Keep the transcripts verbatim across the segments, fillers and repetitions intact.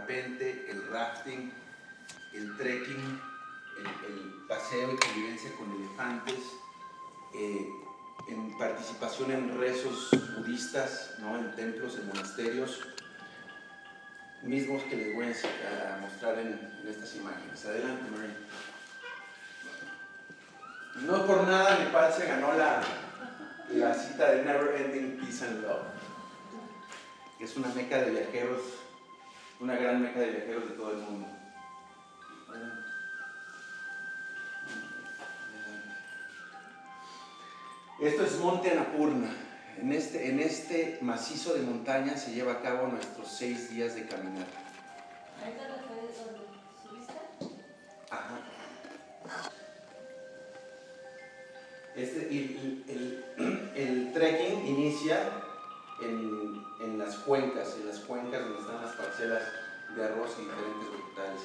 parapente, el rafting, el trekking, el, el paseo y convivencia con elefantes, eh, en participación en rezos budistas, ¿no? En templos, en monasterios, mismos que les voy a mostrar en, en estas imágenes. Adelante, Mary. No por nada Nepal se ganó la, la cita de Never Ending Peace and Love, que es una meca de viajeros, una gran meca de viajeros de todo el mundo. Esto es Monte Annapurna. En este, en este macizo de montaña se lleva a cabo nuestros seis días de caminata. ¿Ahorita lo fue donde subiste? Ajá. Este, el, el, el, el trekking inicia en, en las cuencas, en las cuencas donde están las parcelas de arroz y diferentes vegetales.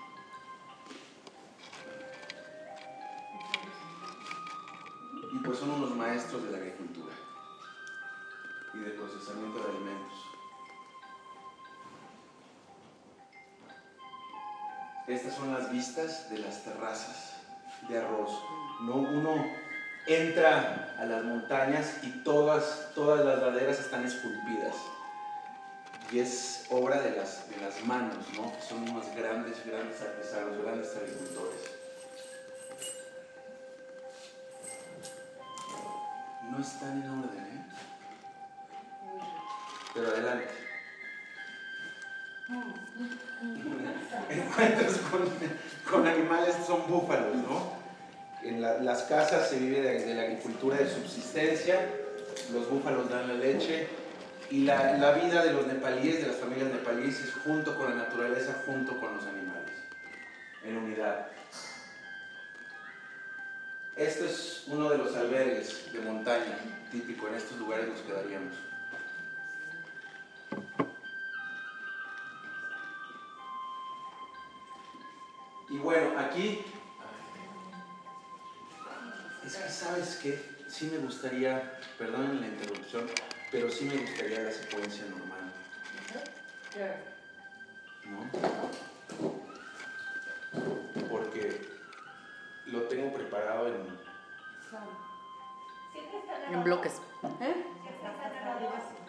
Y pues son unos maestros de la agricultura y del procesamiento de alimentos. Estas son las vistas de las terrazas de arroz. No, uno entra a las montañas y todas, todas las laderas están esculpidas. Y es obra de las, de las manos, ¿no? Que son unos grandes, grandes artesanos, grandes agricultores. No están en orden, ¿eh? Pero adelante. Encuentros con, con animales, son búfalos, ¿no? En la, las casas se vive de, de la agricultura de subsistencia, los búfalos dan la leche y la, la vida de los nepalíes, de las familias nepalíes, es junto con la naturaleza, junto con los animales, en unidad. Este es uno de los albergues de montaña típico, en estos lugares nos quedaríamos. Y bueno, aquí, es que sabes que sí me gustaría, perdonen la interrupción, pero sí me gustaría la secuencia normal. ¿No? Porque lo tengo preparado en... Siempre están En bloques. ¿Eh? Siempre están en